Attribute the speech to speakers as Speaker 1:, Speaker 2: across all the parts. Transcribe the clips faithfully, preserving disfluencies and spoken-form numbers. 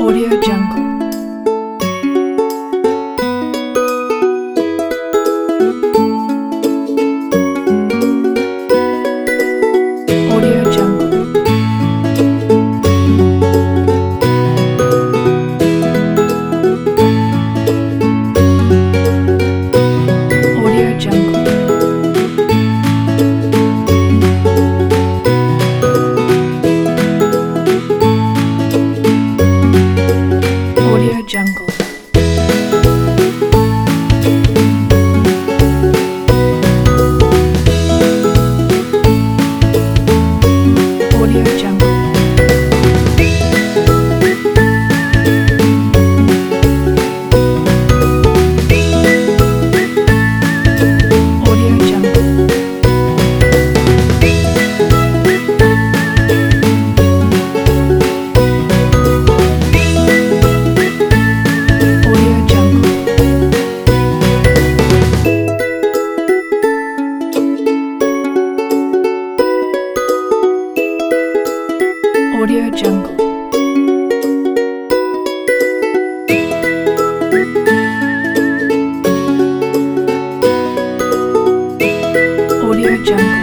Speaker 1: Audio Jungle. Audio Jungle. Audio Jungle. Audio Jungle. Audio Jungle. Audio Jungle. Audio Jungle. Audio Jungle. Audio Jungle.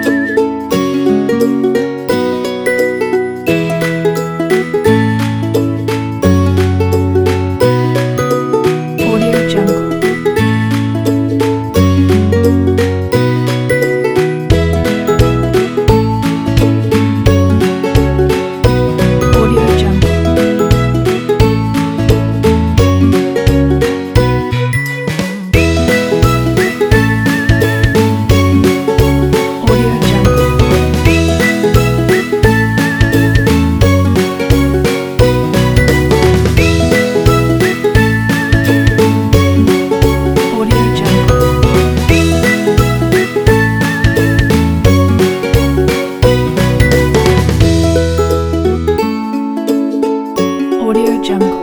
Speaker 1: Audio Jungle. Audio Jungle. Audio Jungle. Audio Jungle. Audio Jungle.